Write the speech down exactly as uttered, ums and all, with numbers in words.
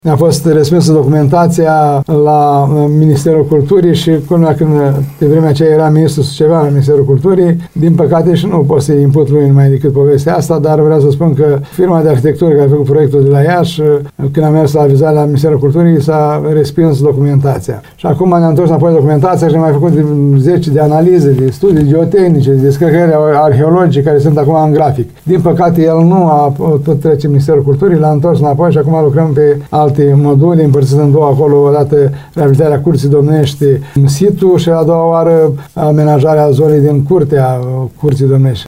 A fost respinsă documentația la Ministerul Culturii și culmea când de vremea aceea era ministrul ceva la Ministerul Culturii, din păcate și nu pot să-i imput lui numai decât povestea asta, dar vreau să spun că firma de arhitectură care a făcut proiectul de la Iași, când am mers la avizare la Ministerul Culturii, s-a respins documentația. Și acum ne-am întors înapoi documentația și ne-am mai făcut zece de analize, de studii geotehnice, de descărcări arheologice care sunt acum în grafic. Din păcate el nu a putut trece Ministerul Culturii, l-a întors înapoi și acum lucrăm pe alte module împărțite în două acolo, odată reabilitarea Curții Domnești în situ și a doua oară amenajarea zonei din curtea Curții Domnești.